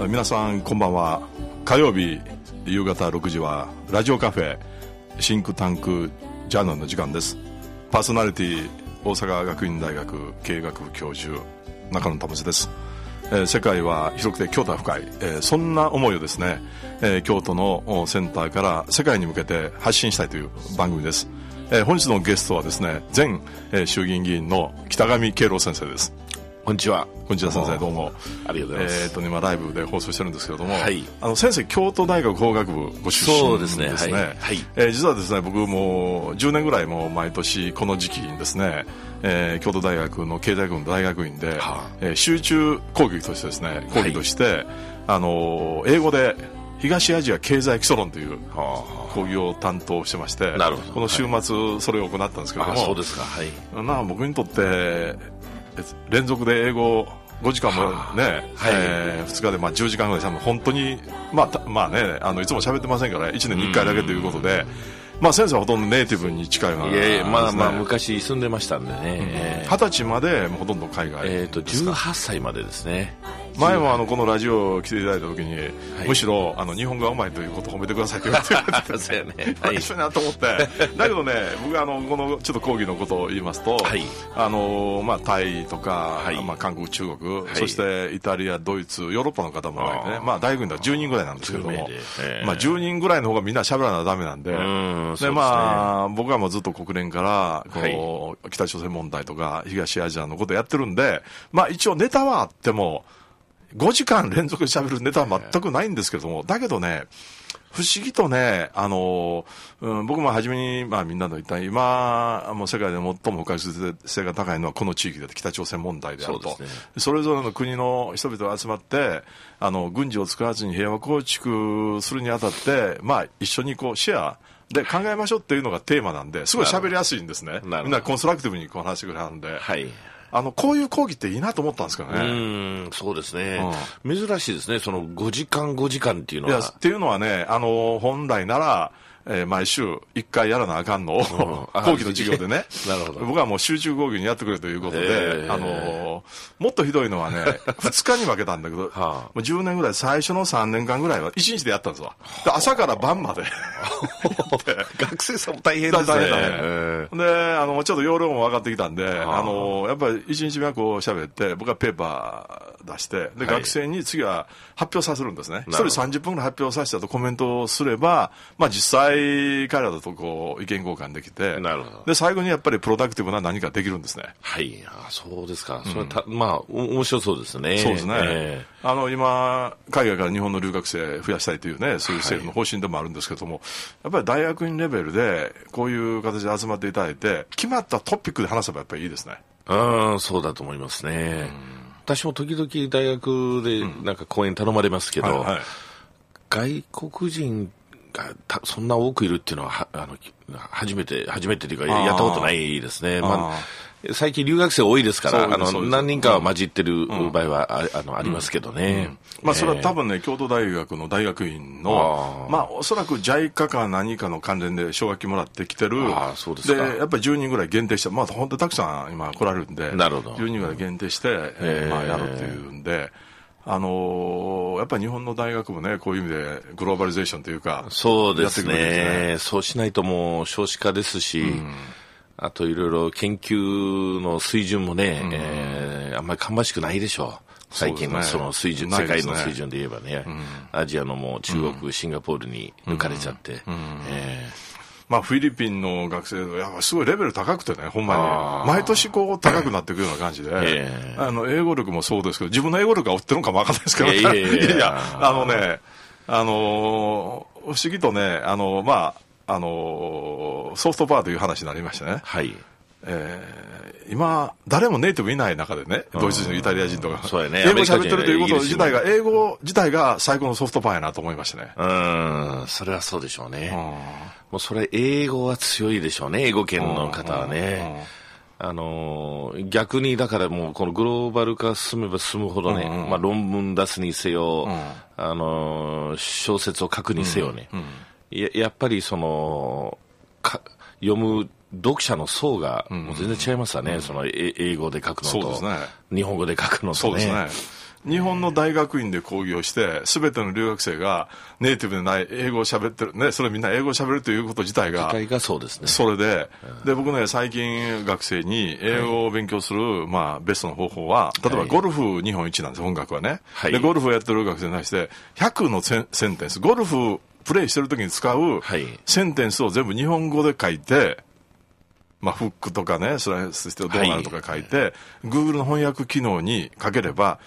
皆さんこんばんは。火曜日夕方6時はラジオカフェシンクタンクジャーナルの時間です。パーソナリティ大阪学院大学経営学部教授中野保です。世界は広くて京都は深い、そんな思いをですね、京都のセンターから世界に向けて発信したいという番組です。本日のゲストはですね、前、衆議院議員の北上敬郎先生です。 こんにちは。 こんにちは先生、どうもありがとうございます。 今ライブで放送してるんですけれども、 はい、 先生京都大学法学部ご出身ですね。 そうですね。はい。 実はですね、僕も10年ぐらいも毎年この時期にですね、京都大学の経済学部の大学院で、集中講義としてですね、講義として、英語で東アジア経済基礎論という講義を担当してまして、 なるほど。 この週末それを行ったんですけれども、 そうですか。はい。 僕にとって連続で英語5時間もね、2日で10時間ぐらい本当にいつも喋ってませんから1年に1回だけということで、先生はほとんどネイティブに近いような、ね、 昔住んでましたんでね。 20歳までほとんど海外 18歳までですね。 前もこのラジオ来ていただいた時に、むしろ日本語がうまいということを褒めてくださいと言われてですよね。 一緒になと思ってだけどね、僕はこのちょっと講義のことを言いますと、タイとか、韓国、中国、そしてイタリア、ドイツ、ヨーロッパの方もね、大学院では10人ぐらいなんですけれども、10人ぐらいの方がみんな喋らなダメなんで、僕はもうずっと国連から北朝鮮問題とか東アジアのことをやってるんで、一応ネタはあっても5時間連続で喋るネタは全くないんですけども、だけどね、不思議とね、僕も初めに、みんなの言った今もう世界で最も不確実性が高いのはこの地域で北朝鮮問題であると。 それぞれの国の人々が集まって軍事を使わずに平和構築するにあたって、一緒にシェアで考えましょうっていうのがテーマなんで、すごい喋りやすいんですね。みんなコンストラクティブに話してくれるんで、こういう講義っていいなと思ったんですけどね。 そうですね、珍しいですね、その5時間っていうのは。 っていうのはね、本来なら毎週1回やらなあかんのを講義の授業でねなるほど。僕はもう集中講義にやってくれということで、もっとひどいのはね2日に分けたんだけど、もう10年ぐらい最初の3年間ぐらいは1日でやったんですわ。で朝から晩まで学生さんも大変ですね。 でちょっと容量も分かってきたんで、やっぱり1日目は喋って、僕はペーパー出して、で学生に次は発表させるんですね。1人30分ぐらい発表させたとコメントをすれば、実際彼らだと意見交換できて、で最後にやっぱりプロダクティブな何かできるんですね。 そうですか。それ面白そうですね。 そうですね。今海外から日本の留学生増やしたいというね、そういう政府の方針でもあるんですけども、やっぱり大学院レベルでこういう形で集まっていただいて、決まったトピックで話せばやっぱりいいですね。 そうだと思いますね。私も時々大学でなんか講演頼まれますけど、外国人がそんな多くいるっていうのは初めてというかやったことないですね。最近留学生多いですから、何人かは混じってる場合はありますけどね。 それは多分ね、京都大学の大学院のおそらく JICA か何かの関連で奨学金もらってきてる。 そうですか。 でやっぱり10人ぐらい限定して、本当にたくさん今来られるんで、10人ぐらい限定して、やるっていうんで、やっぱり日本の大学もね、こういう意味でグローバリゼーションというか、 そうですね。そうしないともう少子化ですし、あといろいろ研究の水準もね、あんまり芳しくないでしょう。最近のその水準、世界の水準で言えばね、アジアのもう中国、シンガポールに抜かれちゃって。 フィリピンの学生やすごいレベル高くてね、ほんまに毎年高くなっていくような感じで、英語力もそうですけど、自分の英語力が落ちてるのかもわかんないですけど、不思議とね、ソフトパワーという話になりましてね、今誰もネイティブいない中でね、ドイツ人、イタリア人とか、英語喋ってるということ自体が、英語自体が最高のソフトパワーやなと思いましたね。 それはそうでしょうね。もうそれ英語は強いでしょうね、英語圏の方はね。逆にだからもうこのグローバル化進めば進むほどね、論文出すにせよ、小説を書くにせよね、やっぱりその読む読者の層がもう全然違いますわね、その英語で書くのと、日本語で書くのとね。 日本の大学院で講義をして、すべての留学生がネイティブでない英語を喋ってる、ね、それみんな英語を喋るということ自体が、 そうですね。 それで、僕ね、最近学生に英語を勉強する、ベストの方法は、例えばゴルフ日本一なんです、音楽はね。で、ゴルフをやってる学生に対して、100のセンテンス、ゴルフプレイしてるときに使うセンテンスを全部日本語で書いて、フックとかね、スライスしてどうなるとか書いて、Google の翻訳機能にかければ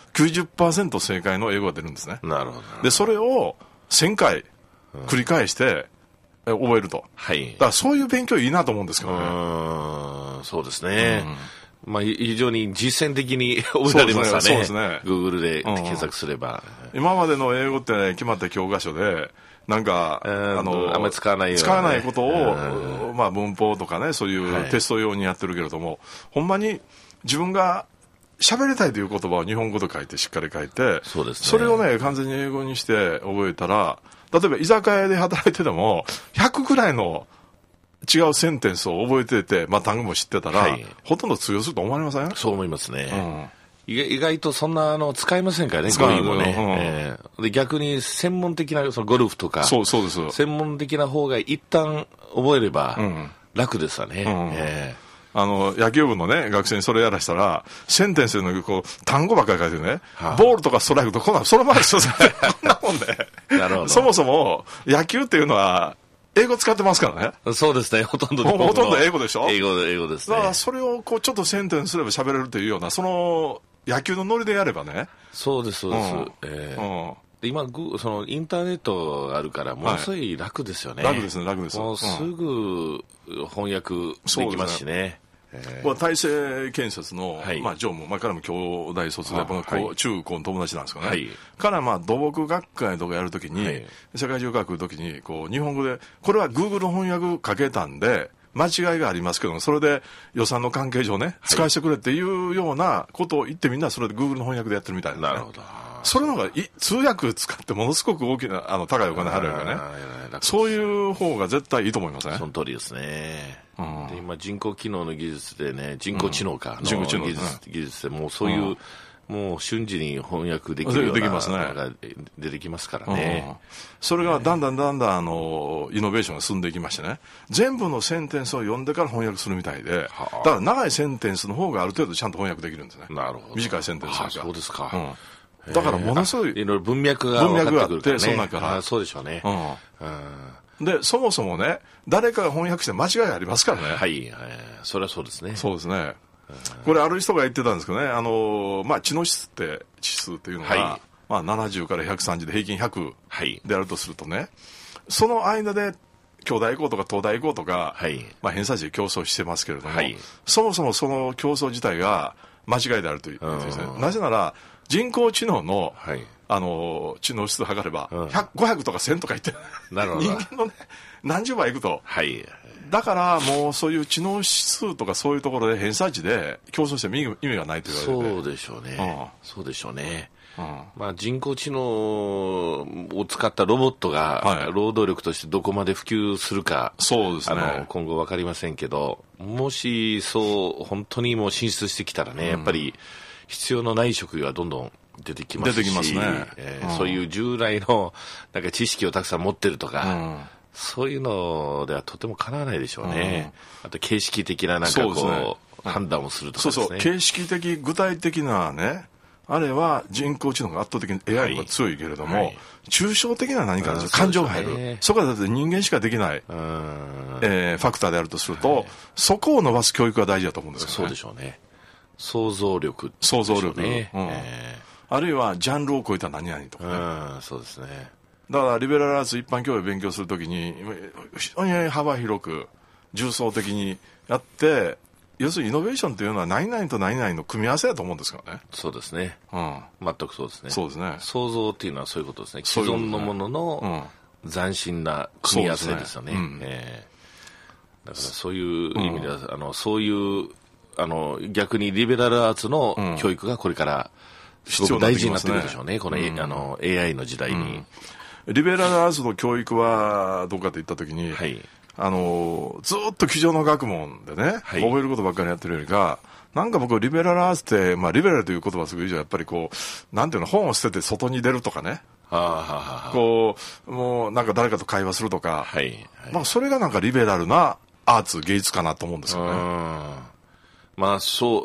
90% 正解の英語が出るんですね。 なるほど。 で、それを1000回繰り返して覚えると。だからそういう勉強いいなと思うんですけどね。 そうですね。非常に実践的に覚えられますからね。そうですね。Google で検索すれば。 今までの英語って、決まった教科書で、なんか、 あんまり使わないような、 使わないことを、文法とかね、そういうテスト用にやってるけれども、ほんまに自分が喋りたいという言葉を日本語で書いて、しっかり書いて、 そうですね、 それをね、完全に英語にして覚えたら、例えば居酒屋で働いてても、100くらいの違うセンテンスを覚えてて、単語も知ってたら、ほとんど通用すると思われません？ そう思いますね。意外とそんな使いませんからね、語彙もね。で逆に専門的なそのゴルフとか、 そうです。 専門的な方が一旦覚えれば楽ですわね。 野球部のね、学生にそれやらしたら、センテンスの単語ばっかり書いてね、ボールとかストライクとか、そのままですよ、こんなもんで。 なるほど。 そもそも野球っていうのは、英語使ってますからね。 そうですね、ほとんど英語でしょ。 英語ですね。 だからそれをちょっとセンテンスすれば喋れるというような、その野球のノリでやればね。 そうです。今そのインターネットがあるからものすごい楽ですよね。 楽です。 もうすぐ翻訳できますしね。 大成建設の、常務、彼も京大卒で、中高の友達なんですかね。彼は土木学会とかやるときに、世界中学来るときに、日本語で、これは Google 翻訳かけたんで、間違いがありますけど、それで予算の関係上ね、使わせてくれっていうようなことを言ってみんなそれで Google の翻訳でやってるみたいな、 なるほど。 それのが通訳使ってものすごく大きな高いお金払うからね。そういう方が絶対いいと思いますね。 その通りですね。で今人工機能の技術でね、人工知能かの技術でもうそういう、もう瞬時に翻訳できるようなのが出てきますからね。 それがだんだんイノベーションが進んでいきましてね、全部のセンテンスを読んでから翻訳するみたいで、だから長いセンテンスの方がある程度ちゃんと翻訳できるんですね。 なるほど。 短いセンテンスが。 そうですか。 だからものすごいいろいろ文脈があって、 その中から。 そうでしょうね。 で、そもそもね、誰かが翻訳して間違いありますからね。 それはそうですね。 そうですね。これある人が言ってたんですけどね、知能指数っていうのが、70から130で平均100であるとするとね、その間で京大行こうとか東大行こうとか、偏差値で競争してますけれども、そもそもその競争自体が間違いであるということですね。なぜなら、人工知能の、知能指数測れば、500とか1000とかいって、人間のね、何十倍いくと。だからもうそういう知能指数とかそういうところで偏差値で競争しても意味がないと言われて。 そうでしょうね。そうでしょうね。人工知能を使ったロボットが労働力としてどこまで普及するか、 そうですね、 今後分かりませんけど、もし本当にもう進出してきたらね、やっぱり必要のない職業はどんどん出てきますし、そういう従来のなんか知識をたくさん持ってるとか、そういうのではとてもかなわないでしょうね。あと形式的ななんか判断をするとかですね。 形式的具体的なね、あれは人工知能が圧倒的に AI が強いけれども、抽象的な何かですよ、感情が入る。そこはだって人間しかできない、ファクターであるとすると、そこを伸ばす教育が大事だと思うんですよね。 そうでしょうね。想像力、 ね。あるいはジャンルを超えた何々とかね。 そうですね。 だからリベラルアーツ一般教養を勉強するときに非常に幅広く重層的にやって、要するにイノベーションというのは何々と何々の組み合わせだと思うんですからね。 そうですね。全くそうですね。 そうですね。 創造っていうのはそういうことですね。既存のものの斬新な組み合わせですよね。だからそういう意味では、そういう逆にリベラルアーツの教育がこれからすごく大事になってくるでしょうね。この AI の時代に。 リベラルアーツの教育はどうかといったときに、ずっと机上の学問でね、覚えることばっかりやってるよりか、 なんか僕リベラルアーツって、まあ、リベラルという言葉をする以上やっぱりこうなんていうの、本を捨てて外に出るとかね、こうもうなんか誰かと会話するとか、はいはい、まあ、それがなんかリベラルなアーツ芸術かなと思うんですよね。 まあそう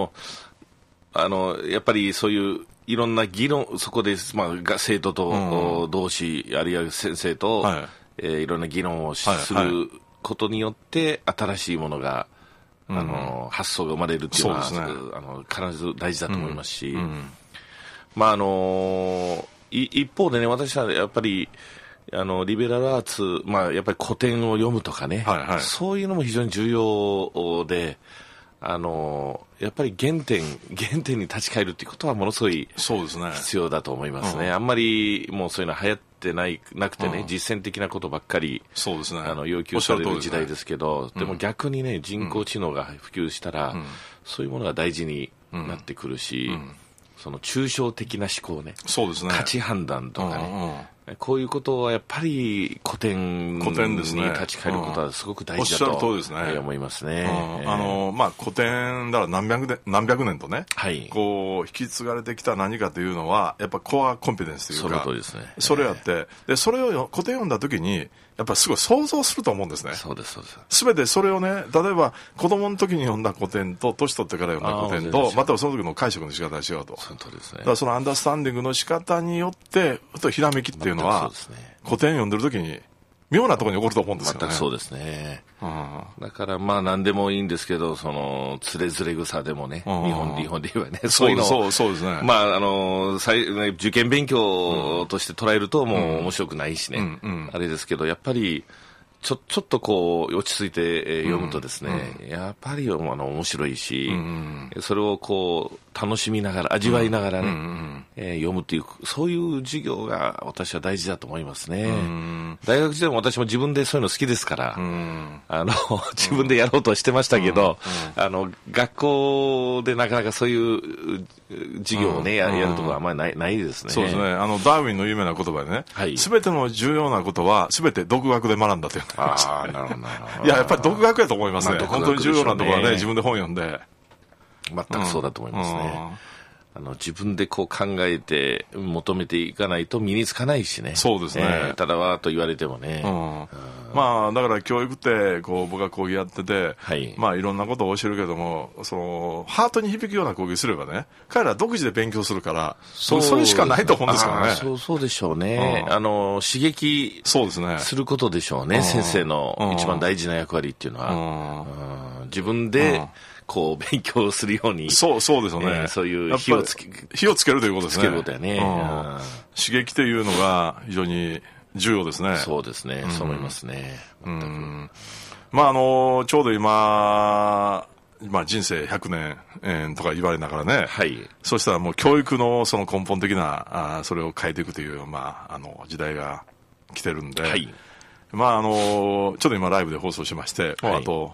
やっぱりそういういろんな議論、そこで、まあ、生徒と同士、あるいは先生と、いろんな議論をすることによって新しいものが、発想が生まれるっていうのは、必ず大事だと思いますし、まあ一方でね、私はやっぱりリベラルアーツ、まあ、やっぱり古典を読むとかね、そういうのも非常に重要で、やっぱり原点に立ち返るということはものすごい必要だと思いますね。あんまりもうそういうの流行ってなくてね、実践的なことばっかり、要求される時代ですけど、でも逆にね、人工知能が普及したら、そういうものが大事になってくるし、その抽象的な思考ね、価値判断とかね、こういうことはやっぱり古典に立ち返ることはすごく大事だと思いますね。 まあ、古典だから何百年とね、こう引き継がれてきた何かというのはやっぱコアコンピテンスというか、 その通りですね。 それやってでそれを古典読んだ時にやっぱりすごい想像すると思うんですね。 そうです。 すべてそれをね、例えば子供の時に読んだ古典と年取ってから読んだ古典と、またはその時の解釈の仕方が違うと。 その通りですね。 だからそのアンダースタンディングの仕方によってひらめきっていうのは、古典読んでる時に妙なところに起こると思うんですよね。 全くそうですね。だからまあ何でもいいんですけど、そのつれづれ草でもね、日本で言えばね、そういうのをそうですね。まあ受験勉強として捉えるともう面白くないしね、あれですけど、やっぱりちょっとこう落ち着いて読むとですね、やっぱり面白いし、それをこう楽しみながら味わいながらね、読むっていう、そういう授業が私は大事だと思いますね。大学時代も私も自分でそういうの好きですから、自分でやろうとはしてましたけど、学校でなかなかそういう授業をね、やるところはあんまりないですね。 そうですね。ダーウィンの有名な言葉でね、すべての重要なことはすべて独学で学んだという。なるほど。いや、やっぱり独学やと思いますね。本当に重要なところはね、自分で本読んで。 全くそうだと思いますね。自分でこう考えて求めていかないと身につかないしね。 そうですね。 ただわーと言われてもね。 まあだから教育ってこう僕が講義やってて、まあいろんなことを教えるけども、そのハートに響くような講義すればね、彼ら独自で勉強するから、それしかないと思うんですよね。 そうでしょうね。刺激することでしょうね。先生の一番大事な役割っていうのは、自分でこう勉強するように、 そうですよね。 そういう火をつけるということですね。 つけることやね。 刺激というのが非常に重要ですね。 そうですね。そう思いますね。 まあちょうど今人生100年とか言われながらね。そうしたらもう教育のその根本的なそれを変えていくという時代が来てるんで。まあちょっと今ライブで放送しまして、もうあと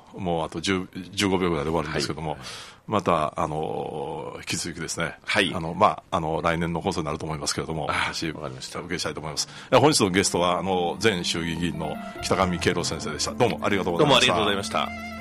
15秒ぐらいで終わるんですけども、また引き続きですね、来年の放送になると思いますけれども、受けしたいと思います。本日のゲストは前衆議院議員の北上敬郎先生でした。どうもありがとうございました。 どうもありがとうございました。